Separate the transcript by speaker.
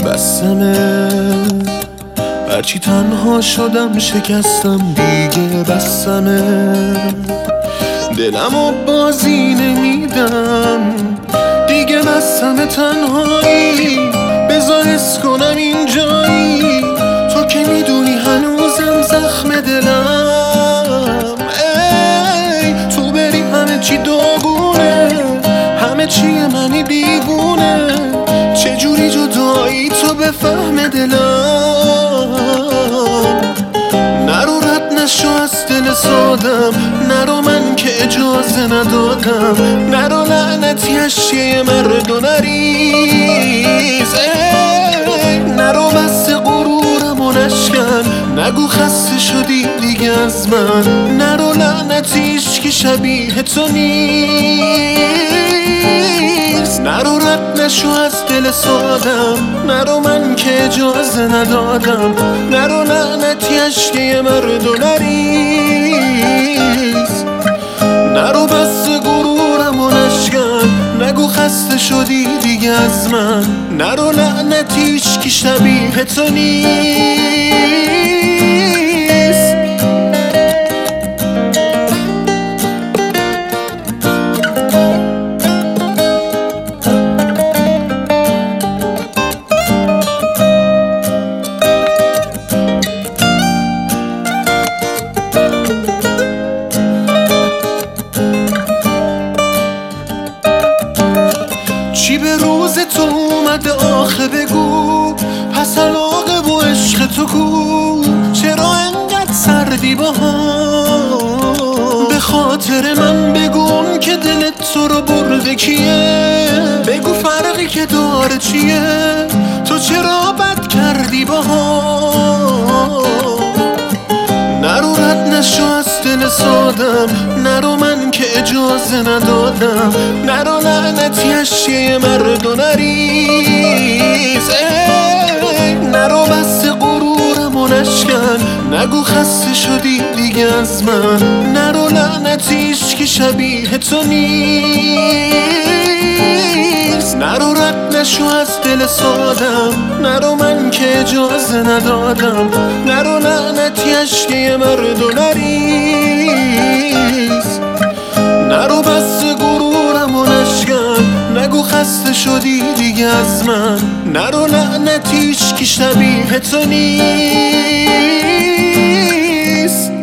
Speaker 1: بستمه، هرچی تنها شدم شکستم دیگه بستمه، دلمو بازی نمیدم دیگه بستمه تنهایی، بذار حس کنم اینجایی تو که میدونی هنوزم زخم دلم. ای تو بری همه چی داغونه، همه چی منی دیوونه، چجوری جدایی تو بفهم دلم. نرو رد نشو از دل سادم، نرو من که اجازه ندادم، نرو لعنتی اشیه مرد و نریز، نرو بس غرورم و نشکن، نگو خسته شدی دیگه از من، نرو لعنتیش که شبیه تو نیست. نرو رد نشو از دل سادم، نرو من که اجازه ندادم، نرو لعنتی اشکه مرد و نریز، نرو بس غرورم و نشکن، نگو خسته شدی دیگه از من، نرو لعنتیش که شبیه تو نیست. چی به روز تو اومده آخه بگو، پس علاقه و عشق تو کو، چرا انقدر سردی با هم؟ به خاطر من بگو اون که دلت تو رو برده کیه، بگو فرقی که داره چیه، تو چرا بد کردی با هم؟ نرو رد نشو از دل سادم، نرو من که اجازه ندادم، نرو لعنتی اشیه مرد و نریز، نرو بس غرورم و نشکن، نگو خسته شدی دیگه از من، نرو لعنتیش که شبیه تو نیست. نرو رد نشو از دل سادم، نرو من که اجازه ندادم، نرو لعنتی اشکه مرد و نریز، نرو بس غرورم و نشکن، نگو خسته شدی دیگه از من، نرو لعنتیش که شبیه تو نیست.